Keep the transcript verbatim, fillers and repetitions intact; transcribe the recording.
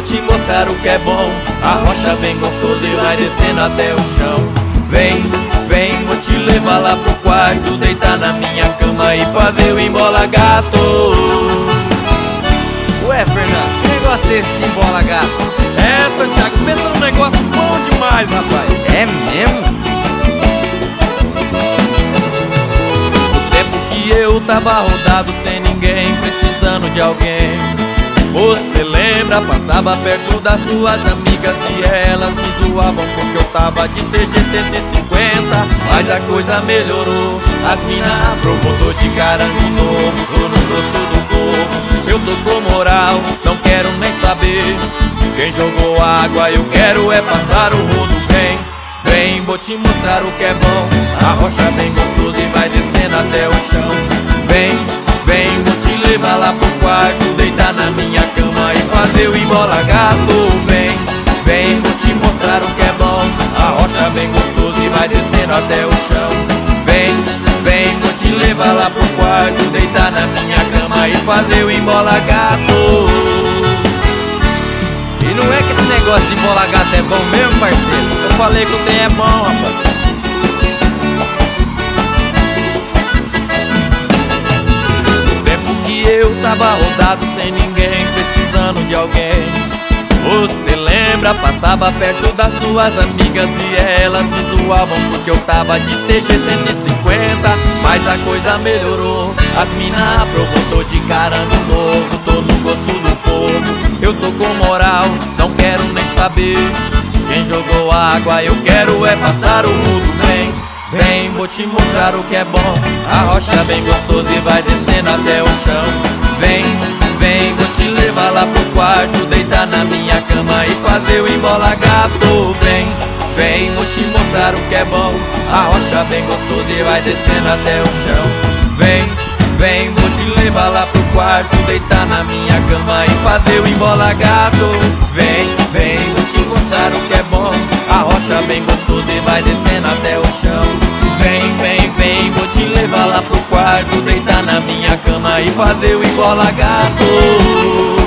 vou te mostrar o que é bom. Arrocha bem gostoso e vai descendo até o chão. Vem, vem, vou te levar lá pro quarto, deitar na minha cama e fazer o embola gato. Ué, Fernando, que negócio é esse de embola gato? É, Santiago, pensa num negócio bom demais, rapaz. É mesmo? O tempo que eu tava rodado sem ninguém, precisando de alguém. Você lembra, passava perto das suas amigas e elas me zoavam porque eu tava de C G cento e cinquenta. Mas a coisa melhorou, as mina aprovou, tô de cara no novo, tô no gosto do povo. Eu tô com moral, não quero nem saber quem jogou água, eu quero é passar o mundo. Vem, vem, vou te mostrar o que é bom. Arrocha bem gostoso e vai descendo até o chão. Vem, vem, vou te levar lá pro quarto, deitar na minha cama e fazer o embola gato. Vem, vem, vou te mostrar o que é bom. Arrocha bem gostoso e vai descendo até o chão. Vem, vem, vou te levar lá pro quarto, deitar na minha cama e fazer o embola gato. E não é que esse negócio de embola gato é bom mesmo, parceiro? Eu falei que o trem é bom, rapaz. Eu tava rodado sem ninguém, precisando de alguém. Você lembra, passava perto das suas amigas e elas me zoavam porque eu tava de C G cento e cinquenta. Mas a coisa melhorou, as mina aprovou, tô de cara no novo, tô no gosto do povo. Eu tô com moral, não quero nem saber quem jogou água, eu quero é passar o mundo. Vem, vem, vou te mostrar o que é bom. Arrocha bem gostoso e vai descendo até o chão. Vem, vem, vou te levar lá pro quarto, deitar na minha cama e fazer o embola gato. Vem, vem, vou te mostrar o que é bom. Arrocha bem gostoso e vai descendo até o chão. Vem, vem, vou te levar lá pro quarto, deitar na minha cama e fazer o embola gato. Vem, vem, vou te mostrar o que é bom. Arrocha bem gostoso e vai descendo até o chão. Vem, vem, vem, vou te levar lá pro quarto, deitar na minha cama e fazer o embola gato.